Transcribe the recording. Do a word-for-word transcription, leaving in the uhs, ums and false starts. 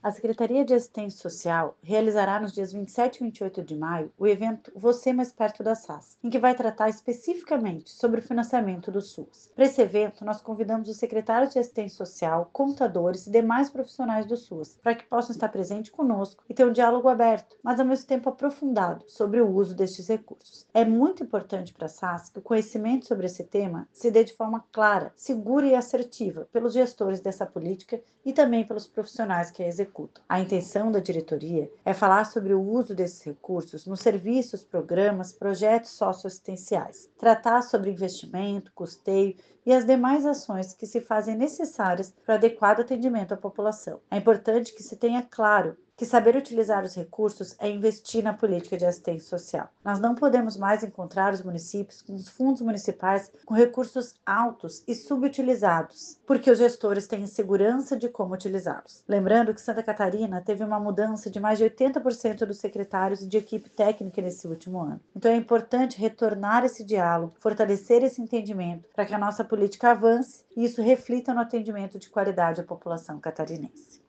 A Secretaria de Assistência Social realizará nos dias vinte e sete e vinte e oito de maio o evento Você Mais Perto da S A S, em que vai tratar especificamente sobre o financiamento do SUS. Para esse evento, nós convidamos os secretários de Assistência Social, contadores e demais profissionais do SUS, para que possam estar presentes conosco e ter um diálogo aberto, mas ao mesmo tempo aprofundado, sobre o uso destes recursos. É muito importante para a S A S que o conhecimento sobre esse tema se dê de forma clara, segura e assertiva pelos gestores dessa política e também pelos profissionais que a executam. A intenção da diretoria é falar sobre o uso desses recursos nos serviços, programas, projetos socioassistenciais, tratar sobre investimento, custeio e as demais ações que se fazem necessárias para adequado atendimento à população. É importante que se tenha claro que saber utilizar os recursos é investir na política de assistência social. Nós não podemos mais encontrar os municípios com os fundos municipais com recursos altos e subutilizados, porque os gestores têm insegurança de como utilizá-los. Lembrando que Santa Catarina teve uma mudança de mais de oitenta por cento dos secretários e de equipe técnica nesse último ano. Então é importante retornar esse diálogo, fortalecer esse entendimento para que a nossa política avance e isso reflita no atendimento de qualidade à população catarinense.